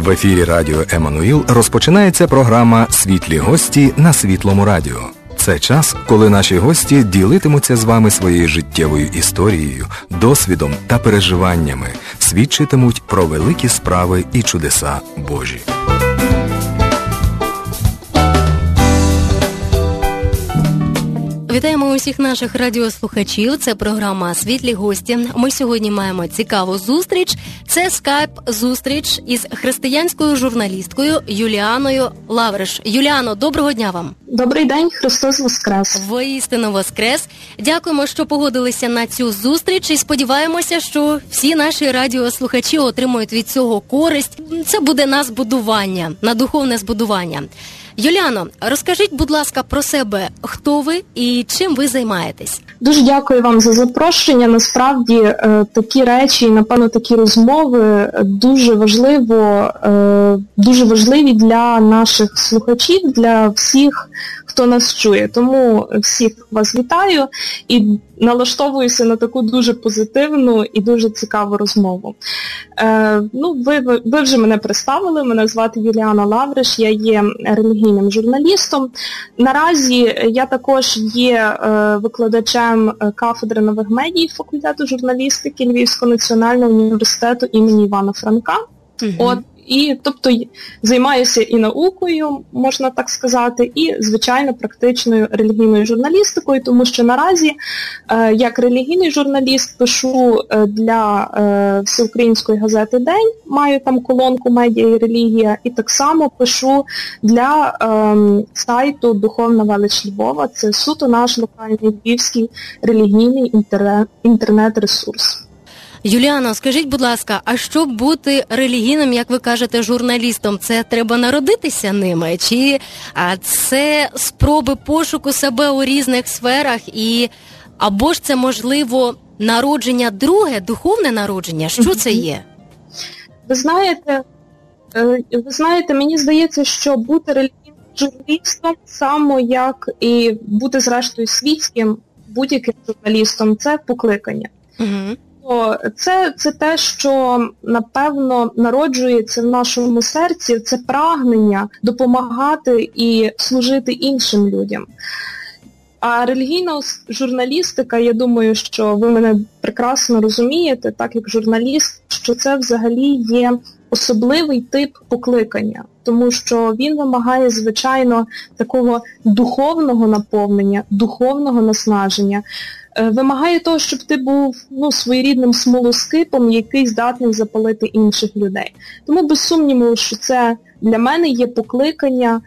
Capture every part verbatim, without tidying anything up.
В ефірі Радіо Еммануїл розпочинається програма «Світлі гості» на Світлому радіо. Це час, коли наші гості ділитимуться з вами своєю життєвою історією, досвідом та переживаннями, свідчитимуть про великі справи і чудеса Божі. Вітаємо усіх наших радіослухачів. Це програма «Світлі гості». Ми сьогодні маємо цікаву зустріч. Це скайп-зустріч із християнською журналісткою Юліаною Лавриш. Юліано, доброго дня вам. Добрий день, Христос Воскрес. Воістину Воскрес. Дякуємо, що погодилися на цю зустріч і сподіваємося, що всі наші радіослухачі отримують від цього користь. Це буде на збудування, на духовне збудування. Юліано, розкажіть, будь ласка, про себе, хто ви і чим ви займаєтесь? Дуже дякую вам за запрошення. Насправді, е, такі речі, напевно, такі розмови дуже важливо, е, дуже важливі для наших слухачів, для всіх, хто нас чує. Тому всіх вас вітаю і налаштовуюся на таку дуже позитивну і дуже цікаву розмову. Е, ну, ви, ви, ви вже мене представили, мене звати Юліана Лавриш, я є релігійним журналістом. Наразі я також є е, викладачем кафедри нових медій факультету журналістики Львівського національного університету імені Івана Франка. Угу. От, і, тобто, займаюся і наукою, можна так сказати, і, звичайно, практичною релігійною журналістикою, тому що наразі, е, як релігійний журналіст, пишу для е, всеукраїнської газети «День», маю там колонку «Медіа і релігія», і так само пишу для е, сайту «Духовна велич Львова». Це суто наш локальний львівський релігійний інтернет, інтернет-ресурс. Юліано, скажіть, будь ласка, а щоб бути релігійним, як ви кажете, журналістом, це треба народитися ними? Чи а, це спроби пошуку себе у різних сферах? І або ж це, можливо, народження друге, духовне народження? Що це є? Ви знаєте, ви знаєте, мені здається, що бути релігійним журналістом, само як і бути, зрештою, світським будь-яким журналістом, це покликання. Угу. Це, це те, що, напевно, народжується в нашому серці, це прагнення допомагати і служити іншим людям. А релігійна журналістика, я думаю, що ви мене прекрасно розумієте, так як журналіст, що це взагалі є особливий тип покликання, тому що він вимагає, звичайно, такого духовного наповнення, духовного наснаження, вимагає того, щоб ти був ну, своєрідним смолоскипом, який здатний запалити інших людей. Тому без сумніву, що це для мене є покликання,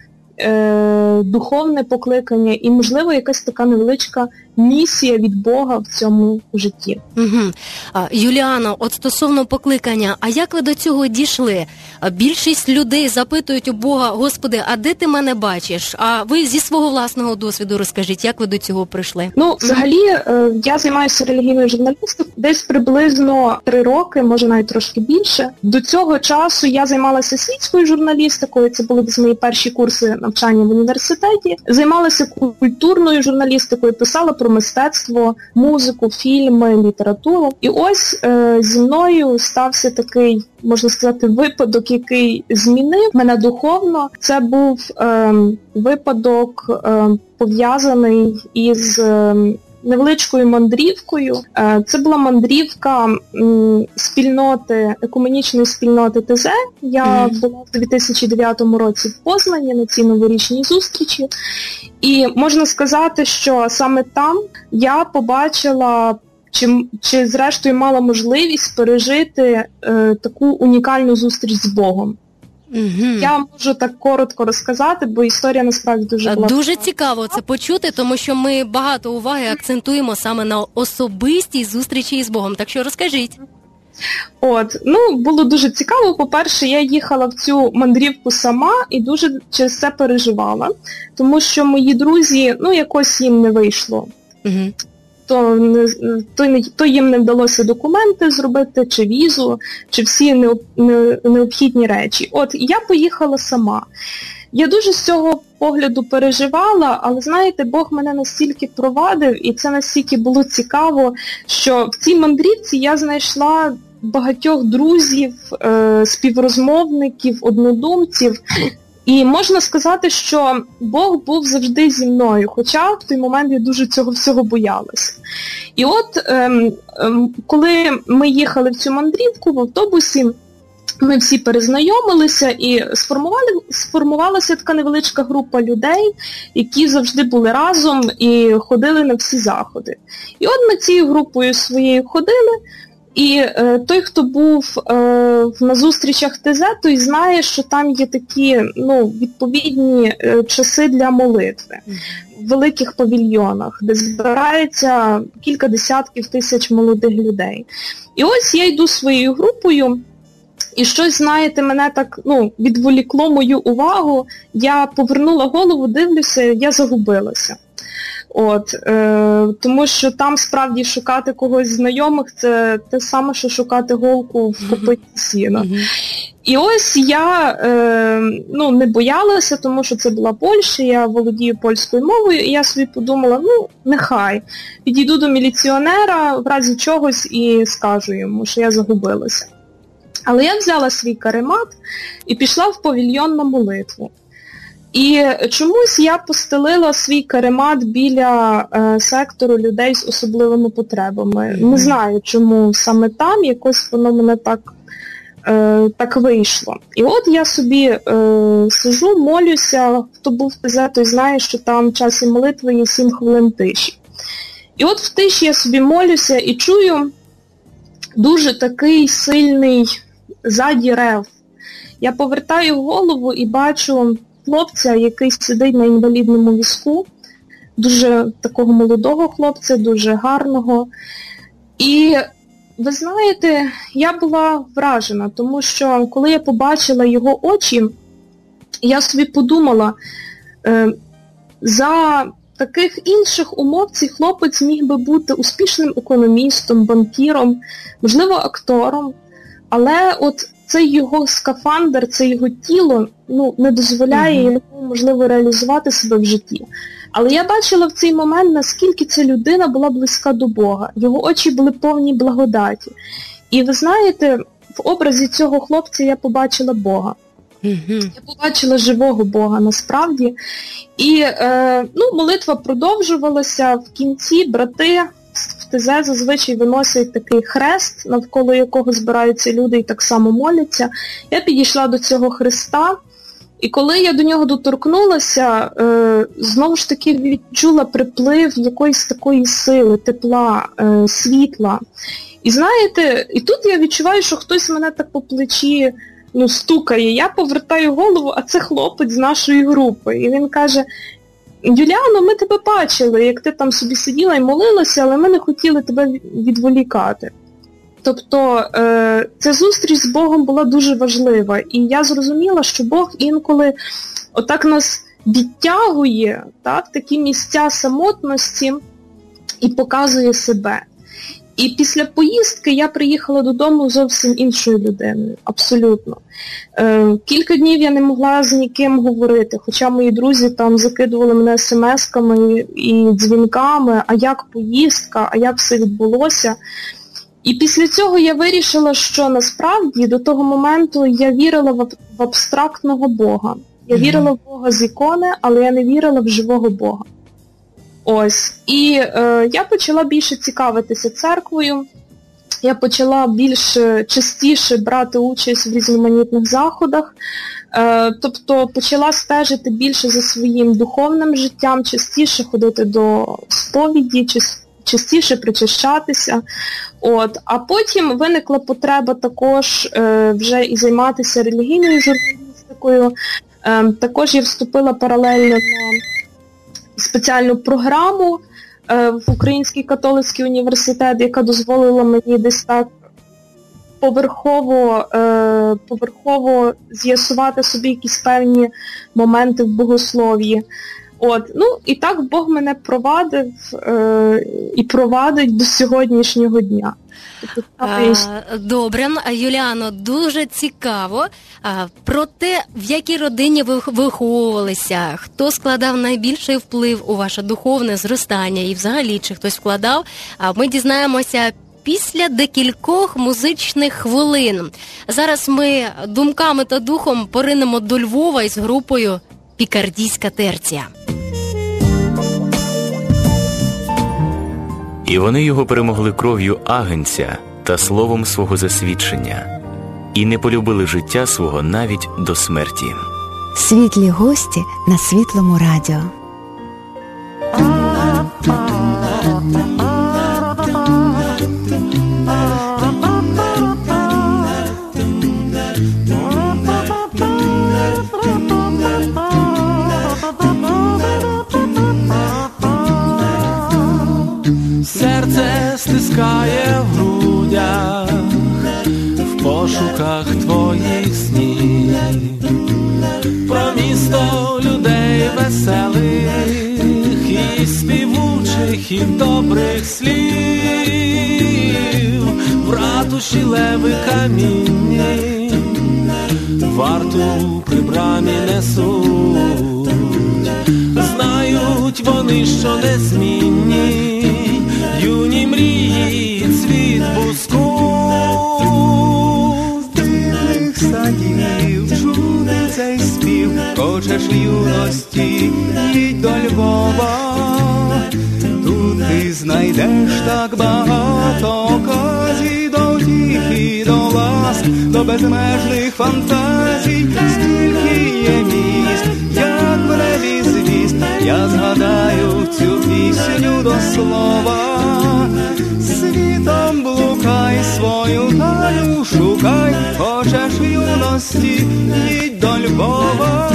е, духовне покликання і, можливо, якась така невеличка місія від Бога в цьому житті. Угу. А, Юліано, от стосовно покликання, а як ви до цього дійшли? Більшість людей запитують у Бога: Господи, а де ти мене бачиш? А ви зі свого власного досвіду розкажіть, як ви до цього прийшли? Ну, взагалі, я займаюся релігійною журналістикою десь приблизно три роки, може навіть трошки більше. До цього часу я займалася світською журналістикою, це були десь мої перші курси навчання в університеті. Займалася культурною журналістикою, писала про мистецтво, музику, фільми, літературу. І ось е, зі мною стався такий, можна сказати, випадок, який змінив мене духовно. Це був е, випадок е, пов'язаний із е, невеличкою мандрівкою. Е, це була мандрівка м, спільноти, екуменічної спільноти ТЗ. Я mm. була в дві тисячі дев'ятому році в Познані на цій новорічній зустрічі. І можна сказати, що саме там я побачила, чи, чи зрештою мала можливість пережити е, таку унікальну зустріч з Богом. Mm-hmm. Я можу так коротко розказати, бо історія насправді дуже була... Дуже цікаво це почути, тому що ми багато уваги акцентуємо саме на особистій зустрічі із Богом. Так що розкажіть. От, ну, було дуже цікаво. По-перше, я їхала в цю мандрівку сама і дуже через це переживала, тому що мої друзі, ну, якось їм не вийшло. Угу. То, то, то їм не вдалося документи зробити, чи візу, чи всі необхідні речі. От, я поїхала сама. Я дуже з цього погляду переживала, але, знаєте, Бог мене настільки провадив, і це настільки було цікаво, що в цій мандрівці я знайшла багатьох друзів, співрозмовників, однодумців. І можна сказати, що Бог був завжди зі мною, хоча в той момент я дуже цього всього боялася. І от, ем, ем, коли ми їхали в цю мандрівку в автобусі, ми всі перезнайомилися і сформували, сформувалася така невеличка група людей, які завжди були разом і ходили на всі заходи. І от ми цією групою своєю ходили, і е, той, хто був е, на зустрічах ТЗ, той знає, що там є такі, ну, відповідні е, часи для молитви в великих павільйонах, де збирається кілька десятків тисяч молодих людей. І ось я йду своєю групою, і щось, знаєте, мене так, ну, відволікло мою увагу, я повернула голову, дивлюся, я загубилася. От, е, тому що там справді шукати когось знайомих, це те саме, що шукати голку в копиті сіна. Mm-hmm. І ось я е, ну, не боялася, тому що це була Польща, я володію польською мовою, і я собі подумала, ну, нехай, підійду до міліціонера в разі чогось і скажу йому, що я загубилася. Але я взяла свій каремат і пішла в павільйон на молитву. І чомусь я постелила свій каремат біля е, сектору людей з особливими потребами. Mm-hmm. Не знаю, чому саме там, якось воно мене так, е, так вийшло. І от я собі е, сижу, молюся, хто був в ТЗ, той знає, що там в часі молитви є сім хвилин тиші. І от в тиші я собі молюся і чую дуже такий сильний ззаді рев. Я повертаю голову і бачу хлопця, який сидить на інвалідному візку, дуже такого молодого хлопця, дуже гарного. І, ви знаєте, я була вражена, тому що коли я побачила його очі, я собі подумала, е, за таких інших умов цей хлопець міг би бути успішним економістом, банкіром, можливо, актором, але от цей його скафандр, це його тіло, ну, не дозволяє йому, можливо, реалізувати себе в житті. Але я бачила в цей момент, наскільки ця людина була близька до Бога. Його очі були повні благодаті. І ви знаєте, в образі цього хлопця я побачила Бога. Mm-hmm. Я побачила живого Бога, насправді. І е, ну, молитва продовжувалася. В кінці брати в ТЗ зазвичай виносять такий хрест, навколо якого збираються люди і так само моляться. Я підійшла до цього хреста, і коли я до нього доторкнулася, е, знову ж таки відчула приплив якоїсь такої сили, тепла, е, світла. І знаєте, і тут я відчуваю, що хтось мене так по плечі, ну, стукає. Я повертаю голову, а це хлопець з нашої групи. І він каже: Юліано, ми тебе бачили, як ти там собі сиділа і молилася, але ми не хотіли тебе відволікати. Тобто е, ця зустріч з Богом була дуже важлива. І я зрозуміла, що Бог інколи отак нас відтягує, так, такі місця самотності і показує себе. І після поїздки я приїхала додому зовсім іншою людиною, абсолютно. Е, кілька днів я не могла з ніким говорити, хоча мої друзі там закидували мене смс-ками і дзвінками, а як поїздка, а як все відбулося. І після цього я вирішила, що насправді до того моменту я вірила в, в абстрактного Бога. Я вірила в Бога з ікони, але я не вірила в живого Бога. Ось. І е, я почала більше цікавитися церквою, я почала більш частіше брати участь в різноманітних заходах, е, тобто почала стежити більше за своїм духовним життям, частіше ходити до сповіді, частіше причащатися. От. А потім виникла потреба також е, вже і займатися релігійною журналістикою. Е, також я вступила паралельно на спеціальну програму е, в Український католицький університет, яка дозволила мені десь так поверхово, е, поверхово з'ясувати собі якісь певні моменти в богослов'ї. От, ну, і так Бог мене провадив е, і провадить до сьогоднішнього дня. А, добре, Юліано, дуже цікаво а, про те, в якій родині ви виховувалися, хто складав найбільший вплив у ваше духовне зростання і взагалі, чи хтось вкладав. А ми дізнаємося після декількох музичних хвилин. Зараз ми думками та духом поринемо до Львова із групою «Пікардійська терція». І вони його перемогли кров'ю агнця та словом свого засвідчення, і не полюбили життя свого навіть до смерті. Світлі гості на Світлому радіо. Серце стискає в грудях в пошуках твоїх снів, про місто людей веселих і співучих, і добрих слів, в ратуші леви камінні варту при брамі несуть. Знають вони, що незмінні юні мрії цвіт бускуть. З дивних садів чути цей спів, хочеш юності, їдь до Львова. Тут ти знайдеш так багато оказій, до втіхи, до ласк, до безмежних фантазій. Стільки є міст, як в небі звіст, я згадаю цю пісню до слова. Світом блукай, свою талю шукай, хочеш юності, їдь до Львова.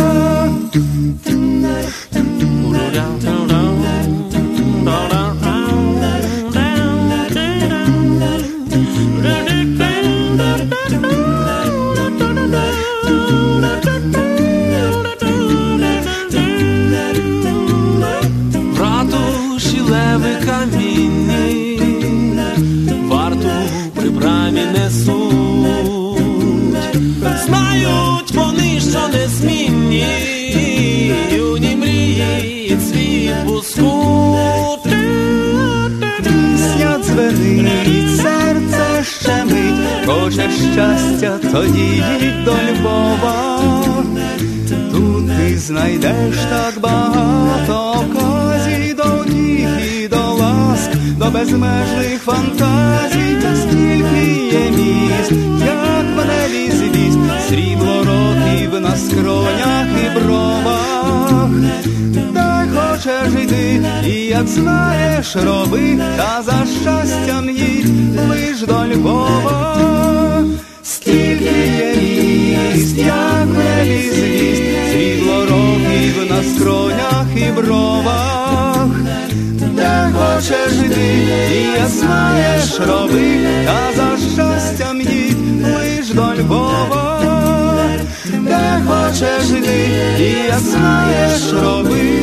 Знають вони, що незмінні юні мрії цвіт бускуть. Пісня дзвенить, серце щемить, хочеш щастя, тоді їдь до Львова. Тут ти знайдеш так багато оказій, до втіхи, до ласк, до безмежних фантазій. Стільки є міст, як в небі звіст, срібло років на скронях і бровах. Дай хочеш йди, і як знаєш роби, та за щастям їдь лиш до Львова. Стільки є міст, як в небі звіст, срібло років на скронях і бровах. Де хочеш йди, і як знаєш роби, та за щастям їдь лиш до Львова. Де хочеш йди, і як знаєш роби,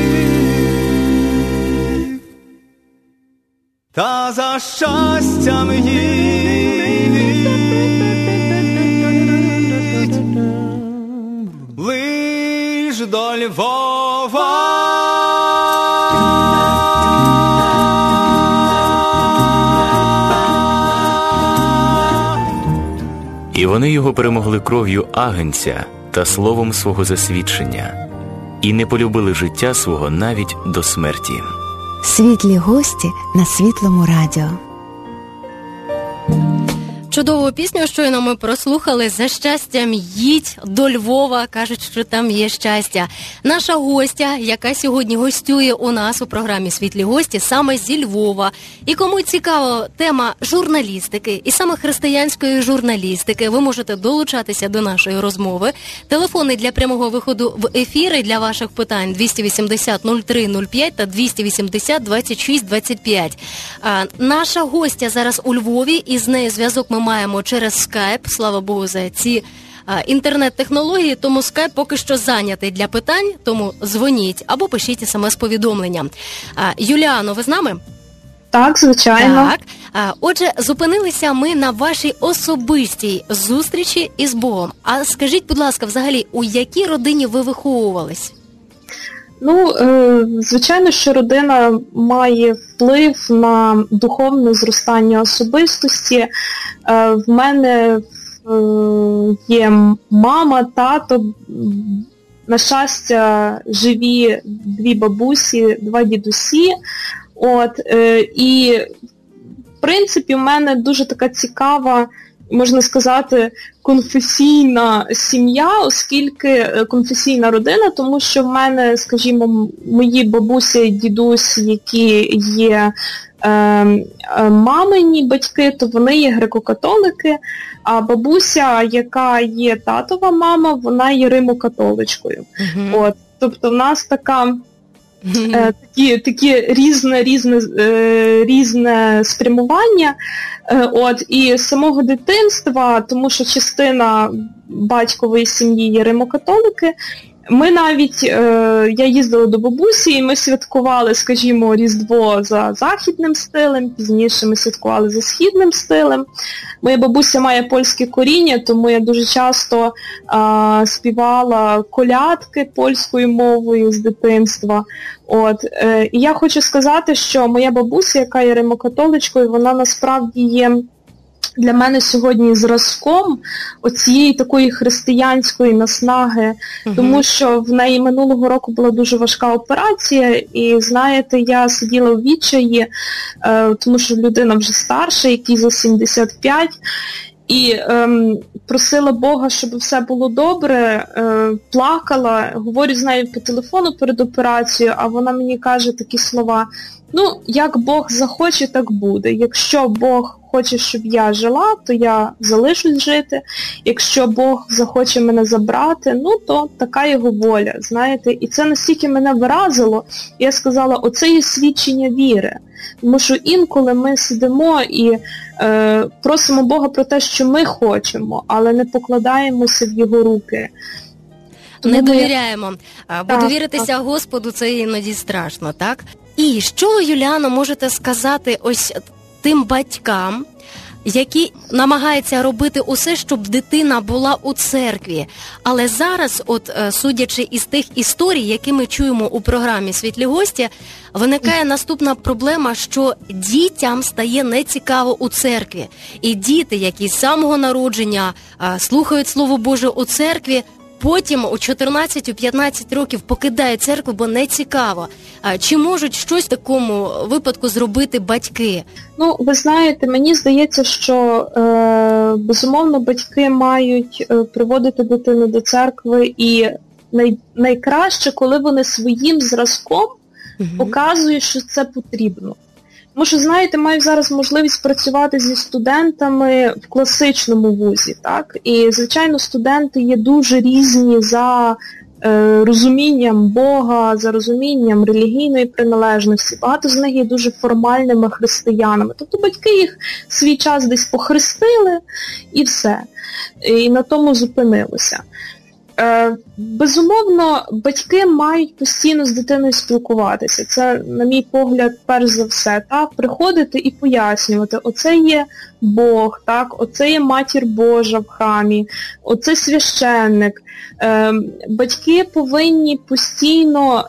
та за щастям їдь лиш до Львова. І вони його перемогли кров'ю агнця та словом свого засвідчення, і не полюбили життя свого навіть до смерті. Світлі гості на Світлому радіо. Чудову пісню щойно ми прослухали. За щастям їдь до Львова. Кажуть, що там є щастя. Наша гостя, яка сьогодні гостює у нас у програмі «Світлі гості», саме зі Львова. І кому цікава тема журналістики, і саме християнської журналістики, ви можете долучатися до нашої розмови. Телефони для прямого виходу в ефіри для ваших питань двісті вісімдесят нуль три нуль п'ять та двісті вісімдесят двадцять шість двадцять п'ять. А, наша гостя зараз у Львові, і з нею зв'язок ми маємо через скайп. Слава Богу за ці а, інтернет-технології, тому скайп поки що зайнятий для питань, тому дзвоніть або пишіть смс-повідомлення. А, Юліано, ви з нами? Так, звичайно. Так. А, отже, зупинилися ми на вашій особистій зустрічі із Богом. А скажіть, будь ласка, взагалі, у якій родині ви виховувались? Ну, е, звичайно, що родина має вплив на духовне зростання особистості. Е, в мене е, є мама, тато, на щастя, живі дві бабусі, два дідусі. От, е, і, в принципі, в мене дуже така цікава, можна сказати, конфесійна сім'я, оскільки конфесійна родина, тому що в мене, скажімо, мої бабуся і дідусь, які є е, мамині батьки, то вони є греко-католики, а бабуся, яка є татова мама, вона є римо-католичкою. Mm-hmm. От, тобто в нас така... Е, такі, такі різне, різне, е, різне спрямування. Е, от, і з самого дитинства, тому що частина батькової сім'ї є римо-католики, ми навіть, е, я їздила до бабусі, і ми святкували, скажімо, Різдво за західним стилем, пізніше ми святкували за східним стилем. Моя бабуся має польське коріння, тому я дуже часто е, співала колядки польською мовою з дитинства. От, е, і я хочу сказати, що моя бабуся, яка є римо-католичкою, вона насправді є для мене сьогодні зразком оцієї такої християнської наснаги, угу. тому що в неї минулого року була дуже важка операція, і, знаєте, я сиділа в відчаї, е, тому що людина вже старша, якій за сімдесят п'ять, і ем, просила Бога, щоб все було добре, е, плакала, говорю з нею по телефону перед операцією, а вона мені каже такі слова: ну, як Бог захоче, так буде. Якщо Бог хоче, щоб я жила, то я залишусь жити. Якщо Бог захоче мене забрати, ну, то така його воля, знаєте. І це настільки мене вразило, я сказала, оце є свідчення віри. Тому що інколи ми сидимо і е, просимо Бога про те, що ми хочемо, але не покладаємося в його руки. Тому не довіряємо. Бо так, довіритися так. Господу – це іноді страшно, так? І що ви, Юліано, можете сказати ось тим батькам, які намагаються робити усе, щоб дитина була у церкві. Але зараз, от судячи із тих історій, які ми чуємо у програмі «Світлі гості», виникає наступна проблема, що дітям стає нецікаво у церкві. І діти, які з самого народження слухають Слово Боже у церкві, потім у чотирнадцять-п'ятнадцять років покидають церкву, бо не цікаво. Чи можуть щось в такому випадку зробити батьки? Ну, ви знаєте, мені здається, що е, безумовно батьки мають е, приводити дитину до церкви, і най, найкраще, коли вони своїм зразком угу. показують, що це потрібно. Тому що, знаєте, маю зараз можливість працювати зі студентами в класичному вузі, так? І, звичайно, студенти є дуже різні за е, розумінням Бога, за розумінням релігійної приналежності. Багато з них є дуже формальними християнами. Тобто батьки їх в свій час десь похрестили і все. І на тому зупинилося. Безумовно, батьки мають постійно з дитиною спілкуватися. Це, на мій погляд, перш за все, так, приходити і пояснювати. Оце є Бог, так, оце є Матір Божа в храмі, оце священник. Батьки повинні постійно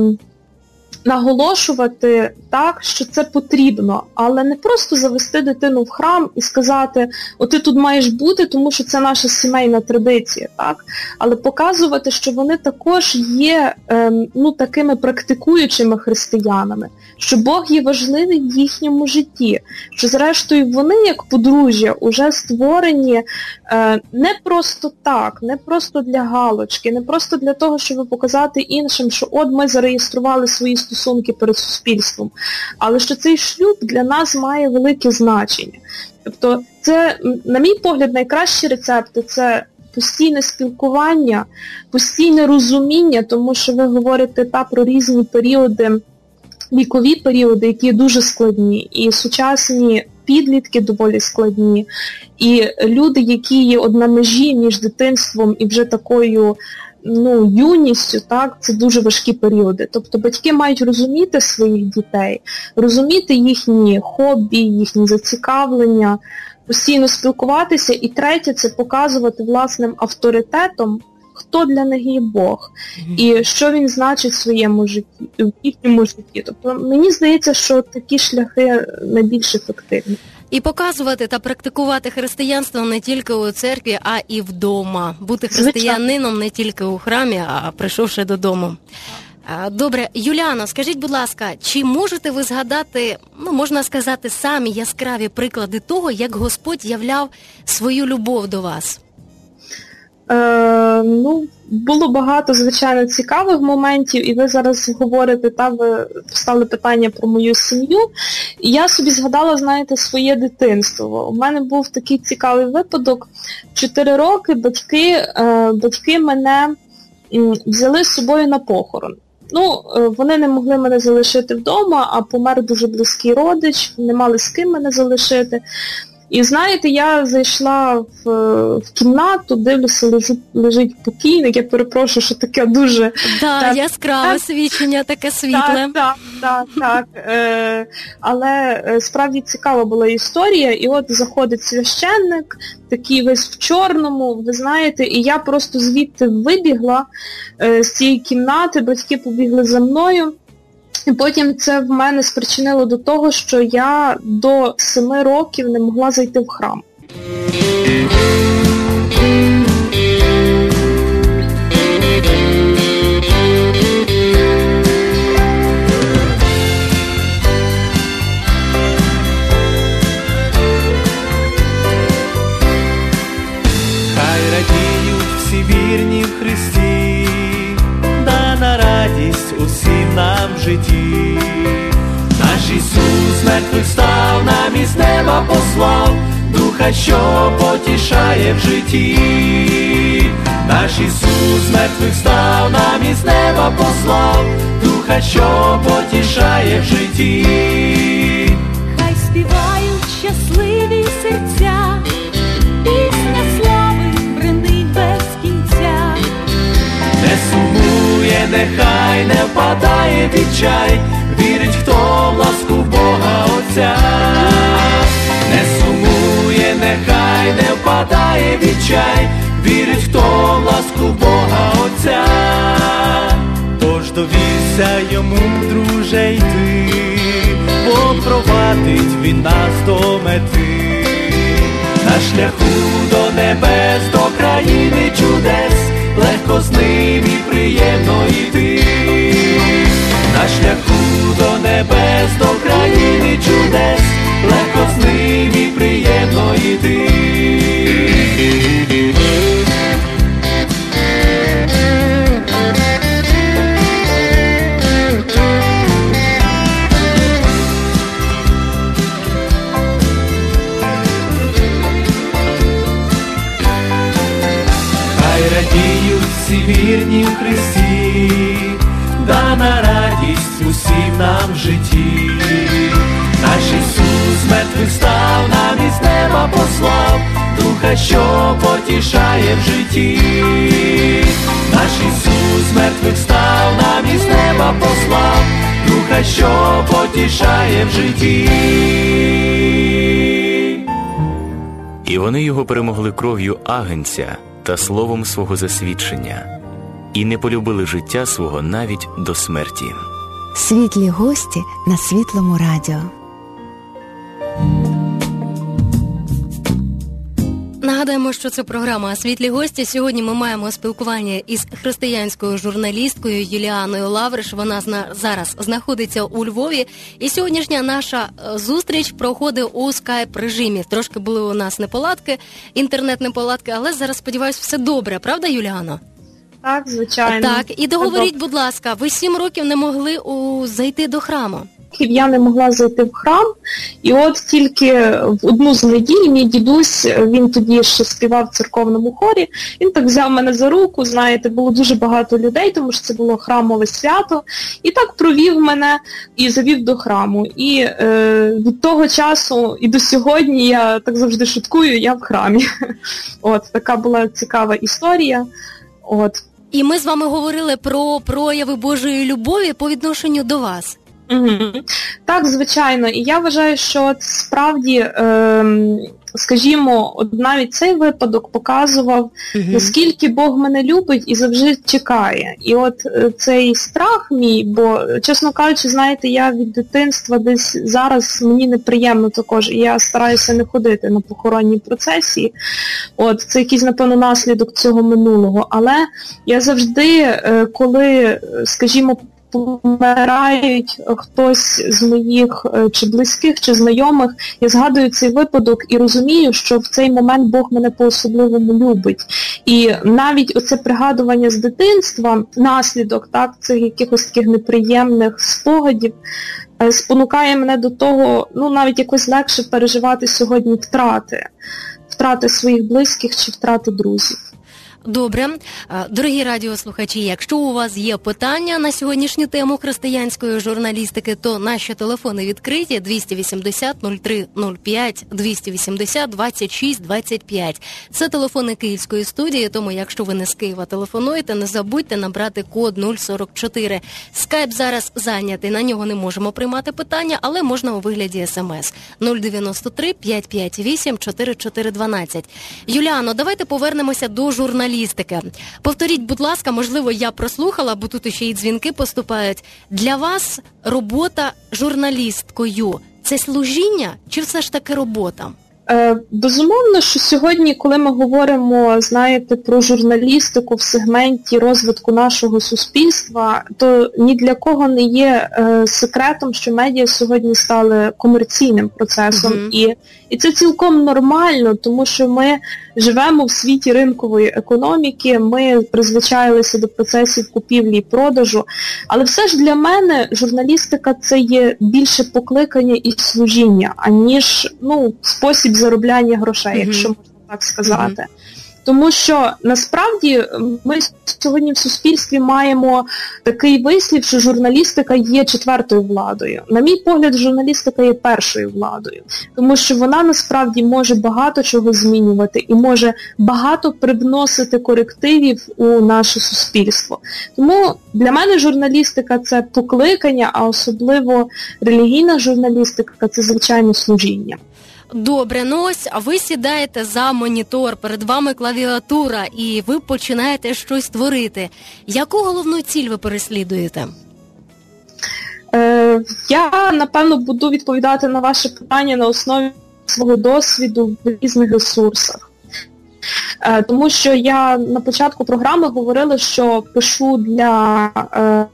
наголошувати так, що це потрібно, але не просто завести дитину в храм і сказати, о, ти тут маєш бути, тому що це наша сімейна традиція, так? Але показувати, що вони також є ем, ну, такими практикуючими християнами, що Бог є важливий в їхньому житті, що зрештою вони, як подружжя, уже створені е, не просто так, не просто для галочки, не просто для того, щоб показати іншим, що от ми зареєстрували свої стосунки перед суспільством, але що цей шлюб для нас має велике значення. Тобто це, на мій погляд, найкращі рецепти – це постійне спілкування, постійне розуміння, тому що ви говорите та про різні періоди, вікові періоди, які дуже складні, і сучасні підлітки доволі складні, і люди, які є от на межі між дитинством і вже такою ну, юністю, так, це дуже важкі періоди. Тобто батьки мають розуміти своїх дітей, розуміти їхні хобі, їхні зацікавлення, постійно спілкуватися. І третє – це показувати власним авторитетом хто для них є Бог, mm-hmm. і що він значить в своєму житті, в їхньому житті. Тобто мені здається, що такі шляхи найбільш ефективні. І показувати та практикувати християнство не тільки у церкві, а і вдома. Бути християнином не тільки у храмі, а прийшовши додому. Добре, Юліано, скажіть, будь ласка, чи можете ви згадати, ну, можна сказати, самі яскраві приклади того, як Господь являв свою любов до вас? Е, ну, було багато, звичайно, цікавих моментів, і ви зараз говорите, та ви поставили питання про мою сім'ю. І я собі згадала, знаєте, своє дитинство. У мене був такий цікавий випадок. Чотири роки батьки, е, батьки мене м, взяли з собою на похорон. Ну, вони не могли мене залишити вдома, а помер дуже близький родич, не мали з ким мене залишити. І знаєте, я зайшла в, в кімнату, дивлюся, лежить, лежить покійник, я перепрошую, що таке дуже... Да, так, яскраве так, свідчення, таке світле. Так, так, так, так. Е, але справді цікава була історія, і от заходить священник, такий весь в чорному, ви знаєте, і я просто звідти вибігла е, з цієї кімнати, батьки побігли за мною. І потім це в мене спричинило до того, що я до семи років не могла зайти в храм. Хай радіють всі вірні в Христі, дана радість усім нам в житті. Наш Ісус з мертвих став, нам із неба послав Духа, що потішає в житті. Наш Ісус з мертвих став, нам із неба послав Духа, що потішає в житті. Хай співають щасливі серця, пісня слави бренить без кінця. Не сумує, нехай не впадає відчай, вірить, хто в ласку Бога Отця. Не сумує, нехай не впадає відчай, вірить, хто в ласку Бога Отця. Тож довірся йому, друже, йти, бо провадить він нас до мети. На шляху до небес, до країни чудес, легко з ним і приємно йти. На шляху до небес, до країни чудес, легко з ним і приємно йти. Хай радіють всі вірні в Христі, дана радість усім нам в житті. Наш Ісус з мертвих став, нам із неба послав Духа, що потішає в житті. Наш Ісус з мертвих став, нам із неба послав Духа, що потішає в житті. І вони його перемогли кров'ю агнця та словом свого засвідчення, і не полюбили життя свого навіть до смерті. Світлі гості на Світлому радіо. Нагадаємо, що це програма «Світлі гості». Сьогодні ми маємо спілкування із християнською журналісткою Юліаною Лавриш. Вона зна... зараз знаходиться у Львові. І сьогоднішня наша зустріч проходить у скайп-режимі. Трошки були у нас неполадки, інтернет-неполадки, але зараз, сподіваюся, все добре. Правда, Юліано? Так, звичайно. Так, і договоріть, будь ласка, ви сім років не могли у... зайти до храму. Я не могла зайти в храм, і от тільки в одну з неділь мій дідусь, він тоді ще співав в церковному хорі, він так взяв мене за руку, знаєте, було дуже багато людей, тому що це було храмове свято, і так провів мене і завів до храму. І е, від того часу і до сьогодні я так завжди шуткую, я в храмі. От, така була цікава історія. От. І ми з вами говорили про прояви Божої любові по відношенню до вас. Угу. Так, звичайно. І я вважаю, що справді е, скажімо, от навіть цей випадок показував, угу. наскільки Бог мене любить і завжди чекає. І от цей страх мій, бо, чесно кажучи, знаєте, я від дитинства десь зараз мені неприємно також, і я стараюся не ходити на похоронні процесії. От, це якийсь, напевно, наслідок цього минулого. Але я завжди, коли, скажімо, помирають хтось з моїх чи близьких, чи знайомих, я згадую цей випадок і розумію, що в цей момент Бог мене по-особливому любить. І навіть оце пригадування з дитинства, наслідок, так, цих якихось таких неприємних спогадів, спонукає мене до того, ну, навіть якось легше переживати сьогодні втрати. Втрати своїх близьких чи втрати друзів. Добре. Дорогі радіослухачі, якщо у вас є питання на сьогоднішню тему християнської журналістики, то наші телефони відкриті двісті вісімдесят нуль три нуль п'ять, двісті вісімдесят двадцять шість двадцять п'ять. Це телефони Київської студії, тому якщо ви не з Києва телефонуєте, не забудьте набрати код нуль сорок чотири. Скайп зараз зайнятий, на нього не можемо приймати питання, але можна у вигляді смс. нуль дев'яносто три п'ятсот п'ятдесят вісім чотирясят чотири дванадцять. Юліано, давайте повернемося до журналістики. Повторіть, будь ласка, можливо, я прослухала, бо тут ще й дзвінки поступають. Для вас робота журналісткою – це служіння чи все ж таки робота? Е, безумовно, що сьогодні, коли ми говоримо, знаєте, про журналістику в сегменті розвитку нашого суспільства, то ні для кого не є е, секретом, що медіа сьогодні стали комерційним процесом. Mm-hmm. І, і це цілком нормально, тому що ми живемо в світі ринкової економіки, ми призвичаїлися до процесів купівлі і продажу, але все ж для мене журналістика – це є більше покликання і служіння, аніж, ну, спосіб заробляння грошей, mm-hmm. якщо можна так сказати. Mm-hmm. Тому що, насправді, ми сьогодні в суспільстві маємо такий вислів, що журналістика є четвертою владою. На мій погляд, журналістика є першою владою. Тому що вона, насправді, може багато чого змінювати і може багато привносити корективів у наше суспільство. Тому для мене журналістика – це покликання, а особливо релігійна журналістика – це, звичайно, служіння. Добре, ну ось, а ви сідаєте за монітор, перед вами клавіатура, і ви починаєте щось творити. Яку головну ціль ви переслідуєте? Е, я, напевно, буду відповідати на ваше питання на основі свого досвіду в різних ресурсах. Е, тому що я на початку програми говорила, що пишу для е,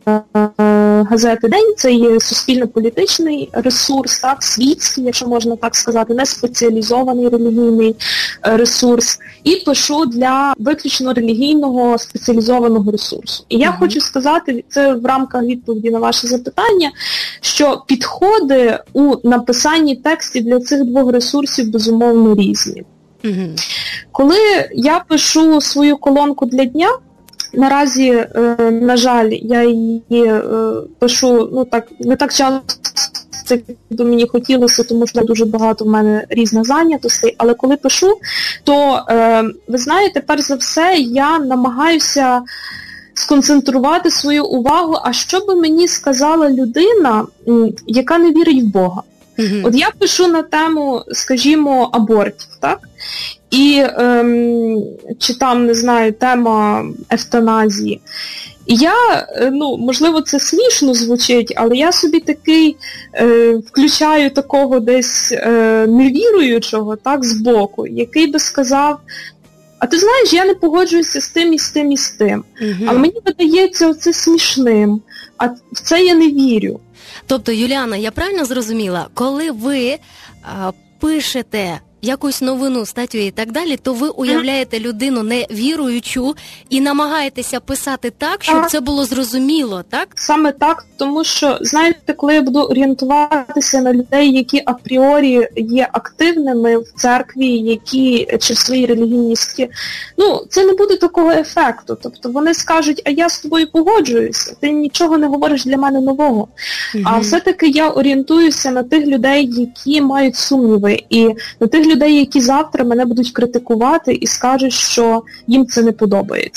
газети «День», це є суспільно-політичний ресурс, так, світський, якщо можна так сказати, не спеціалізований релігійний ресурс, і пишу для виключно релігійного спеціалізованого ресурсу. І я uh-huh. хочу сказати, це в рамках відповіді на ваше запитання, що підходи у написанні текстів для цих двох ресурсів безумовно різні. Uh-huh. Коли я пишу свою колонку для дня, наразі, е, на жаль, я її е, пишу, ну так, не так часто, як би мені хотілося, тому що дуже багато в мене різних зайнятостей, але коли пишу, то, е, ви знаєте, перш за все, я намагаюся сконцентрувати свою увагу, а що би мені сказала людина, яка не вірить в Бога. Mm-hmm. От я пишу на тему, скажімо, абортів, так? І, ем, чи там, не знаю, тема евтаназії. І я, ну, можливо, це смішно звучить, але я собі такий е, включаю такого десь е, невіруючого, так, збоку, який би сказав, а ти знаєш, я не погоджуюся з тим і з тим і з тим. Mm-hmm. А мені видається оце смішним, а в це я не вірю. Тобто, Юліана, я правильно зрозуміла, коли ви а, пишете якусь новину, статтю і так далі, то ви уявляєте людину невіруючу і намагаєтеся писати так, щоб так. це було зрозуміло, так? Саме так, тому що, знаєте, коли я буду орієнтуватися на людей, які апріорі є активними в церкві, які чи в своїй релігійності, ну, це не буде такого ефекту. Тобто вони скажуть, а я з тобою погоджуюся, ти нічого не говориш для мене нового. Угу. А все-таки я орієнтуюся на тих людей, які мають сумніви, і на тих людей, які завтра мене будуть критикувати і скажуть, що їм це не подобається.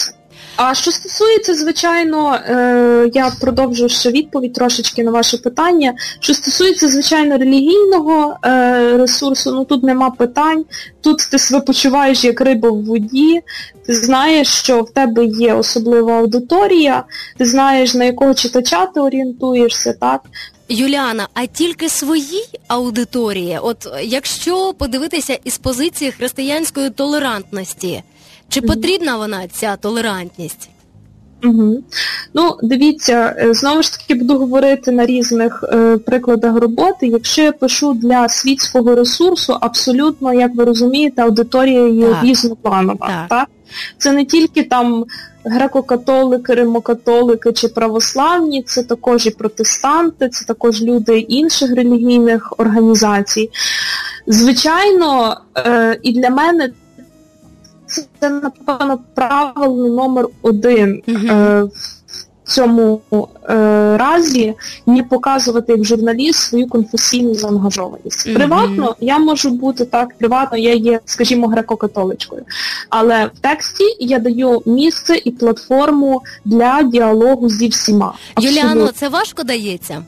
А що стосується, звичайно, е, я продовжу ще відповідь трошечки на ваше питання. Що стосується, звичайно, релігійного е, ресурсу, ну тут нема питань. Тут ти себе почуваєш як риба в воді, ти знаєш, що в тебе є особлива аудиторія, ти знаєш, на якого читача ти орієнтуєшся, так? Юліана, а тільки своїй аудиторії, от якщо подивитися із позиції християнської толерантності, чи потрібна вона, ця толерантність? Угу. Ну, дивіться, знову ж таки буду говорити на різних е, прикладах роботи. Якщо я пишу для світського ресурсу, абсолютно, як ви розумієте, аудиторія є так. різнопланова. Так. Так? Це не тільки там греко-католики, римо-католики чи православні, це також і протестанти, це також люди інших релігійних організацій. Звичайно, е, і для мене це, напевно, правило номер один mm-hmm. е, в цьому е, разі не показувати як журналіст свою конфесійну заангажованість. Mm-hmm. Приватно я можу бути так, приватно я є, скажімо, греко-католичкою, але в тексті я даю місце і платформу для діалогу зі всіма. Юліано, це важко дається?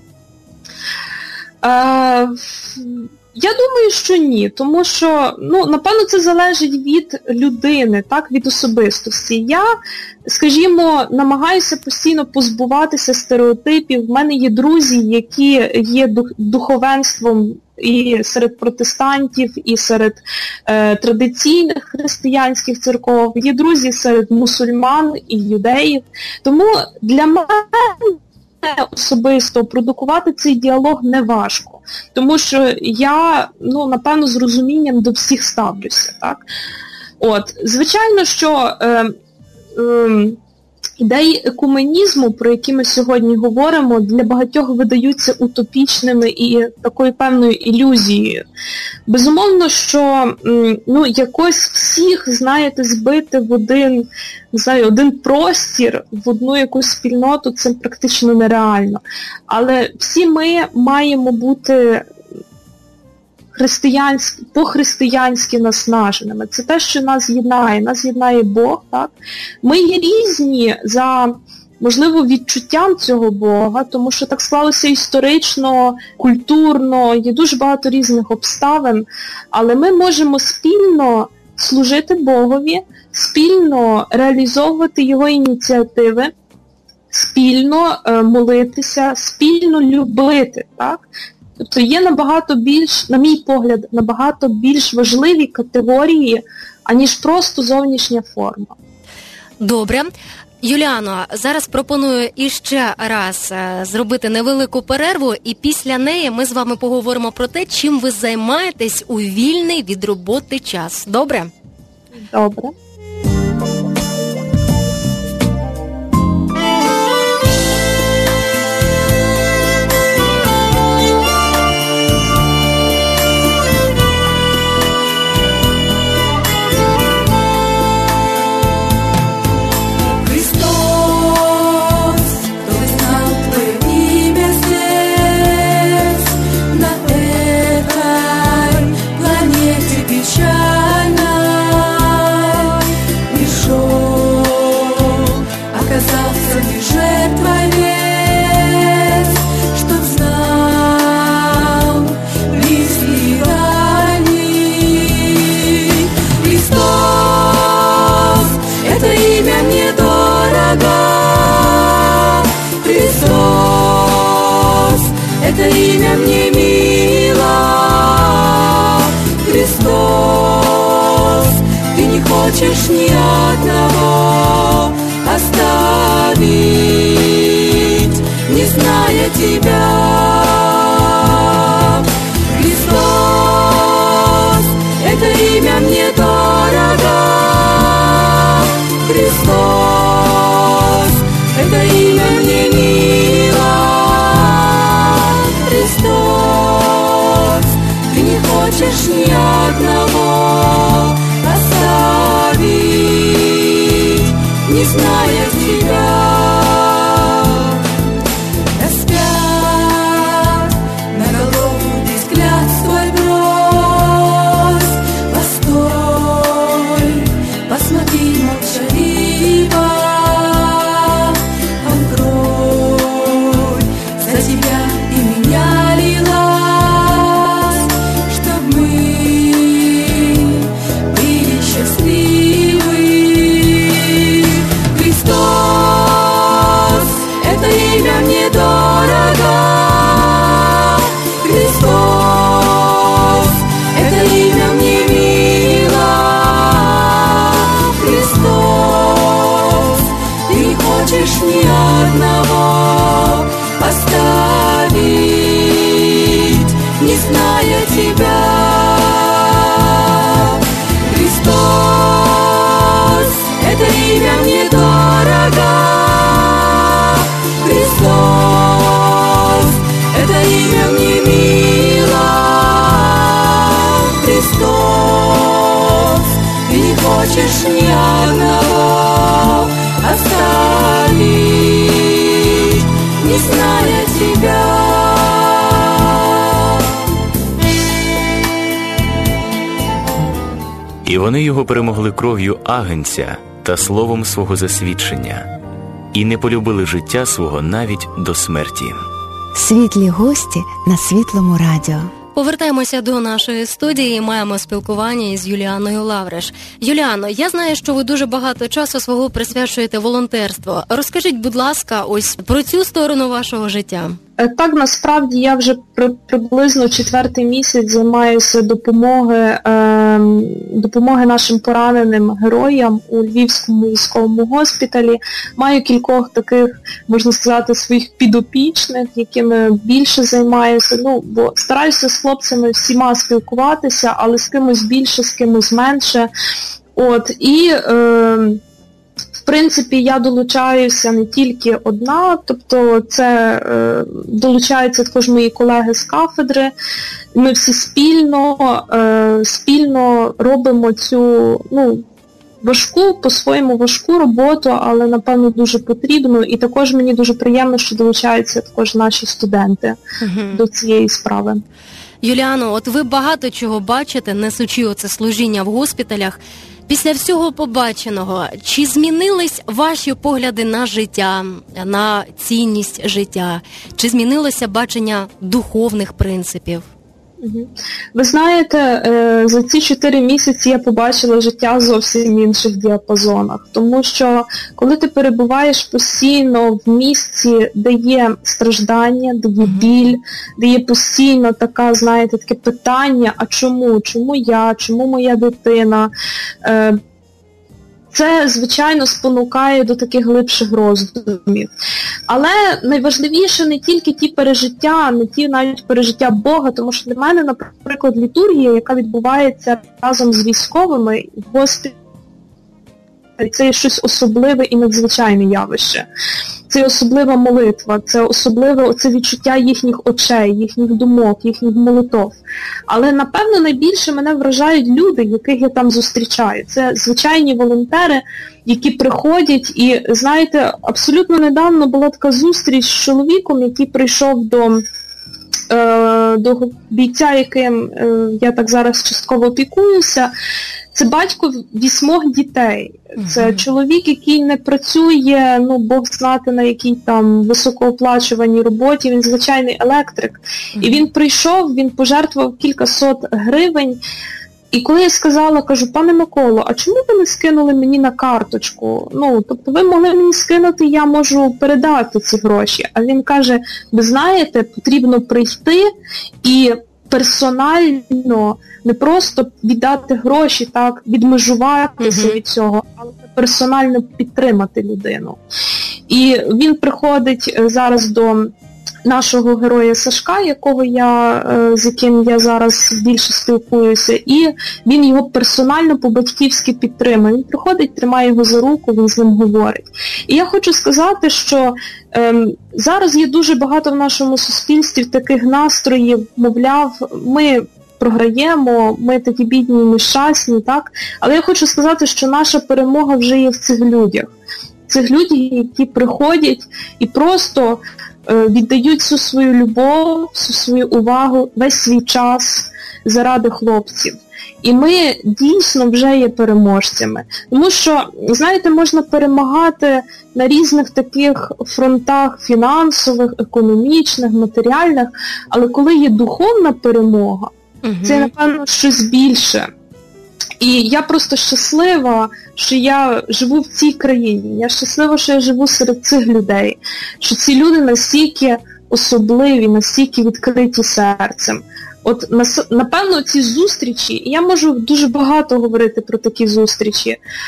Е, Я думаю, що ні, тому що, ну, напевно, це залежить від людини, так, від особистості. Я, скажімо, намагаюся постійно позбуватися стереотипів. В мене є друзі, які є дух, духовенством і серед протестантів, і серед е, традиційних християнських церков. Є друзі серед мусульман і юдеїв. Тому для мене особисто продукувати цей діалог не важко, тому що я, ну, напевно, з розумінням до всіх ставлюся, так? От, звичайно, що е, е, ідеї екуменізму, про які ми сьогодні говоримо, для багатьох видаються утопічними і такою певною ілюзією. Безумовно, що, ну, якось всіх, знаєте, збити в один, не знаю, один простір, в одну якусь спільноту, це практично нереально. Але всі ми маємо бути християнські, по-християнськи наснаженими. Це те, що нас єднає. Нас єднає Бог, так? Ми є різні за, можливо, відчуттям цього Бога, тому що так склалося історично, культурно, є дуже багато різних обставин, але ми можемо спільно служити Богові, спільно реалізовувати Його ініціативи, спільно е, молитися, спільно любити, так? Тобто є набагато більш, на мій погляд, набагато більш важливі категорії, аніж просто зовнішня форма. Добре. Юліано, зараз пропоную іще раз зробити невелику перерву, і після неї ми з вами поговоримо про те, чим ви займаєтесь у вільний від роботи час. Добре? Добре. Это имя мне мило, Христос, ты не хочешь ни одного оставить, не зная тебя. Христос, это имя мне дорого, Христос, это имя мне мило. Христос, ты не хочешь ни одного оставить, не зная тебя. Распят на голову весь взгляд свой брось, постой, посмотри молчаливо. хочешь ни одного оставить, не зная тебя. Христос, это имя мне дорого. Христос, это имя мне мило. Христос, ты не хочешь ни одного оставить, не зная тебя. І вони його перемогли кров'ю агнця та словом свого засвідчення, і не полюбили життя свого навіть до смерті. Світлі гості на Світлому радіо. Повертаємося до нашої студії і маємо спілкування із Юліаною Лавриш. Юліано, я знаю, що ви дуже багато часу свого присвячуєте волонтерству. Розкажіть, будь ласка, ось про цю сторону вашого життя. Так, насправді я вже при, приблизно четвертий місяць займаюся допомоги, е, допомоги нашим пораненим героям у Львівському військовому госпіталі. Маю кількох таких, можна сказати, своїх підопічних, якими більше займаюся. Ну, бо стараюся з хлопцями всіма спілкуватися, але з кимось більше, з кимось менше. От, і... Е, В принципі, я долучаюся не тільки одна, тобто це е, долучаються також мої колеги з кафедри. Ми всі спільно, е, спільно робимо цю, ну, важку, по-своєму важку роботу, але, напевно, дуже потрібну. І також мені дуже приємно, що долучаються також наші студенти угу. до цієї справи. Юліано, от ви багато чого бачите, несучи оце служіння в госпіталях. Після всього побаченого, чи змінились ваші погляди на життя, на цінність життя? Чи змінилося бачення духовних принципів? Ви знаєте, за ці чотири місяці я побачила життя в зовсім інших діапазонах. Тому що, коли ти перебуваєш постійно в місці, де є страждання, де є біль, де є постійно така, знаєте, таке питання, а чому? Чому я? Чому моя дитина? Це, звичайно, спонукає до таких глибших роздумів. Але найважливіше не тільки ті пережиття, не ті навіть пережиття Бога, тому що для мене, наприклад, літургія, яка відбувається разом з військовими в госпіталі, це є щось особливе і надзвичайне явище. Це особлива молитва, це особливе оце відчуття їхніх очей, їхніх думок, їхніх молитов. Але, напевно, найбільше мене вражають люди, яких я там зустрічаю. Це звичайні волонтери, які приходять і, знаєте, абсолютно недавно була така зустріч з чоловіком, який прийшов до, е, до бійця, яким е, я так зараз частково опікуюся. Це батько вісьмох дітей. Це mm-hmm. чоловік, який не працює, ну, Бог знати на якій там високооплачуваній роботі, він звичайний електрик. Mm-hmm. І він прийшов, він пожертвував кількасот гривень. І коли я сказала, кажу, пане Миколо, а чому ви не скинули мені на карточку? Ну, тобто ви могли мені скинути, я можу передати ці гроші. А він каже, ви знаєте, потрібно прийти і персонально не просто віддати гроші, так, відмежуватися mm-hmm. від цього, але персонально підтримати людину. І він приходить зараз до нашого героя Сашка, якого я, з яким я зараз більше спілкуюся, і він його персонально по-батьківськи підтримує. Він приходить, тримає його за руку, він з ним говорить. І я хочу сказати, що ем, зараз є дуже багато в нашому суспільстві таких настроїв, мовляв, ми програємо, ми такі бідні і нещасні, так? Але я хочу сказати, що наша перемога вже є в цих людях. Цих людей, які приходять і просто е, віддають всю свою любов, всю свою увагу, весь свій час заради хлопців. І ми дійсно вже є переможцями. Тому що, знаєте, можна перемагати на різних таких фронтах фінансових, економічних, матеріальних, але коли є духовна перемога, угу. це, напевно, щось більше. І я просто щаслива, що я живу в цій країні. Я щаслива, що я живу серед цих людей. Що ці люди настільки особливі, настільки відкриті серцем. От, напевно, ці зустрічі, і я можу дуже багато говорити про такі зустрічі,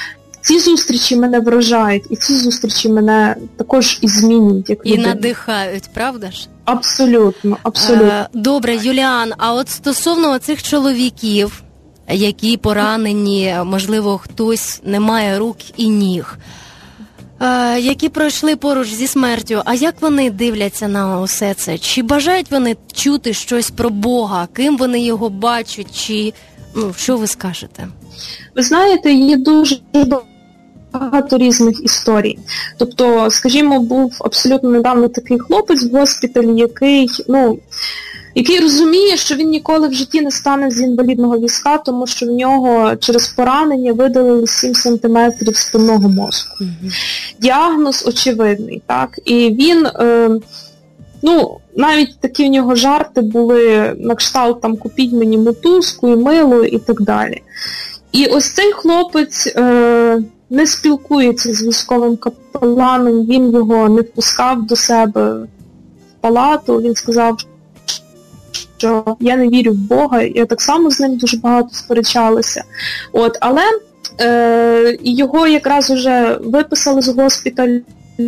ці зустрічі мене вражають, і ці зустрічі мене також і змінюють, як людину. І надихають, правда ж? Абсолютно, абсолютно. Добре, Юліан, а от стосовно цих чоловіків, які поранені, можливо, хтось не має рук і ніг, які пройшли поруч зі смертю, а як вони дивляться на усе це? Чи бажають вони чути щось про Бога? Ким вони його бачать? Чи, ну, що ви скажете? Ви знаєте, є дуже багато різних історій. Тобто, скажімо, був абсолютно недавно такий хлопець в госпіталі, який, ну, який розуміє, що він ніколи в житті не стане з інвалідного візка, тому що в нього через поранення видалили сім сантиметрів спинного мозку. Mm-hmm. Діагноз очевидний, так? І він, е, ну, навіть такі в нього жарти були на кшталт, там, купіть мені мотузку і мило і так далі. І ось цей хлопець е, не спілкується з військовим капеланом, він його не впускав до себе в палату, він сказав, що я не вірю в Бога, я так само з ним дуже багато сперечалася. От, але е, його якраз уже виписали з госпіталю.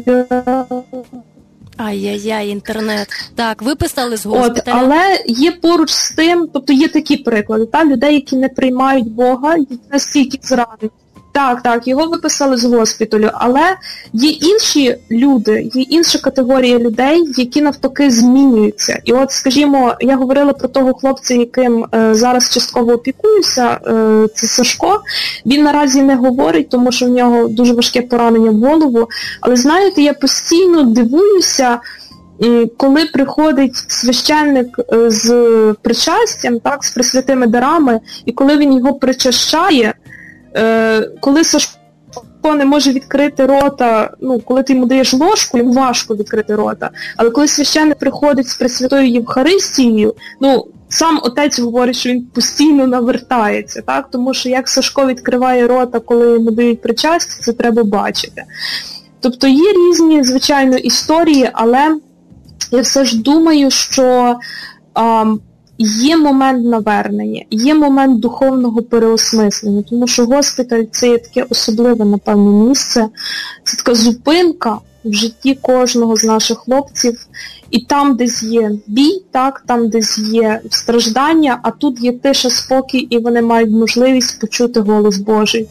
Ай-яй-яй, інтернет. Так, виписали з госпіталю. От, але є поруч з тим, тобто є такі приклади, та, людей, які не приймають Бога, настільки зранені. Так, так, його виписали з госпіталю, але є інші люди, є інша категорія людей, які навпаки змінюються. І от, скажімо, я говорила про того хлопця, яким е, зараз частково опікуюся, е, це Сашко. Він наразі не говорить, тому що в нього дуже важке поранення в голову. Але знаєте, я постійно дивуюся, коли приходить священник з причастям, так, з пресвятими дарами, і коли він його причащає, коли Сашко не може відкрити рота, ну, коли ти йому даєш ложку, йому важко відкрити рота, але коли священник приходить з Пресвятою Євхаристією, ну, сам отець говорить, що він постійно навертається, так, тому що як Сашко відкриває рота, коли йому дають причастя, це треба бачити. Тобто є різні, звичайно, історії, але я все ж думаю, що а, є момент навернення, є момент духовного переосмислення, тому що госпіталь – це є таке особливе, напевно, місце, це така зупинка в житті кожного з наших хлопців, і там десь є бій, так, там десь є страждання, а тут є тиша, спокій, і вони мають можливість почути голос Божий.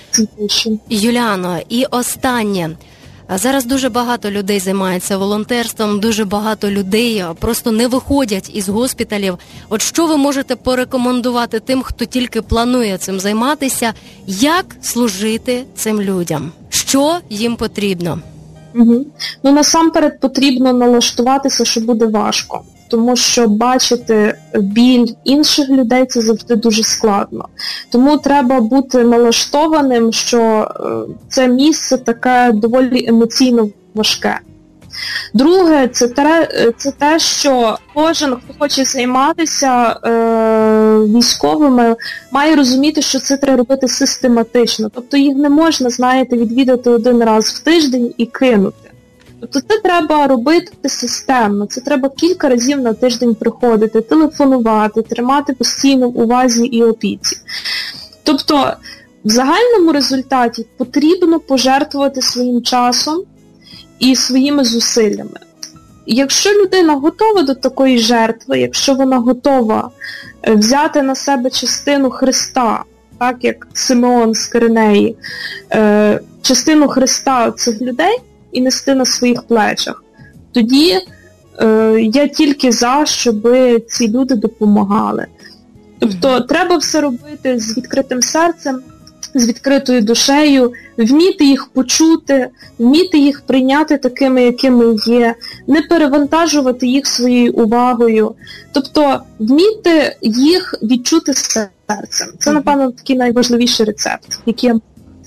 Юліано, і останнє. Зараз дуже багато людей займаються волонтерством, дуже багато людей просто не виходять із госпіталів. От що ви можете порекомендувати тим, хто тільки планує цим займатися, як служити цим людям? Що їм потрібно? Угу. Ну, насамперед потрібно налаштуватися, що буде важко. Тому що бачити біль інших людей – це завжди дуже складно. Тому треба бути налаштованим, що це місце таке доволі емоційно важке. Друге, це те, це те, що кожен, хто хоче займатися е, військовими, має розуміти, що це треба робити систематично. Тобто їх не можна, знаєте, відвідати один раз в тиждень і кинути. Тобто це треба робити системно, це треба кілька разів на тиждень приходити, телефонувати, тримати постійно в увазі і опіці. Тобто в загальному результаті потрібно пожертвувати своїм часом і своїми зусиллями. Якщо людина готова до такої жертви, якщо вона готова взяти на себе частину Христа, так як Симеон з Киринеї, частину Христа цих людей, і нести на своїх плечах, тоді е, я тільки за, щоб ці люди допомагали. Тобто mm-hmm. треба все робити з відкритим серцем, з відкритою душею, вміти їх почути, вміти їх прийняти такими, якими є, не перевантажувати їх своєю увагою. Тобто вміти їх відчути серцем. Це, mm-hmm. напевно, такий найважливіший рецепт, який я...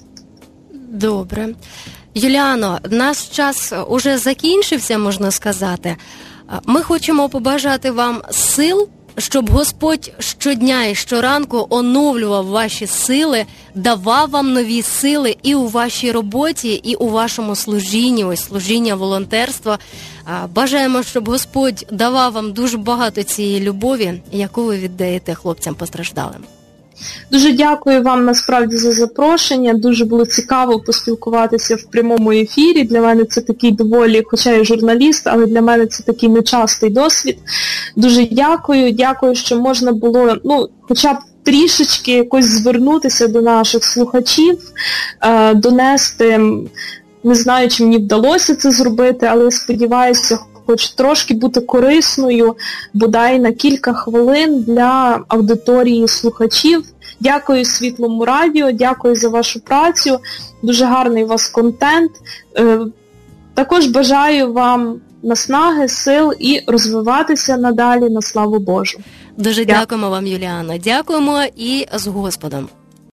Добре. Юліано, наш час уже закінчився, можна сказати. Ми хочемо побажати вам сил, щоб Господь щодня і щоранку оновлював ваші сили, давав вам нові сили і у вашій роботі, і у вашому служінні, ось служіння, волонтерства. Бажаємо, щоб Господь давав вам дуже багато цієї любові, яку ви віддаєте хлопцям постраждалим. Дуже дякую вам насправді за запрошення, дуже було цікаво поспілкуватися в прямому ефірі. Для мене це такий доволі, хоча я журналіст, але для мене це такий нечастий досвід. Дуже дякую, дякую, що можна було, ну, хоча б трішечки якось звернутися до наших слухачів, е, донести, не знаю, чи мені вдалося це зробити, але я сподіваюся, хоч трошки бути корисною, бодай на кілька хвилин для аудиторії слухачів. Дякую Світлому радіо, дякую за вашу працю, дуже гарний у вас контент. Е, також бажаю вам наснаги, сил і розвиватися надалі на славу Божу. Дуже дякуємо вам, Юліано. Дякуємо і з Господом.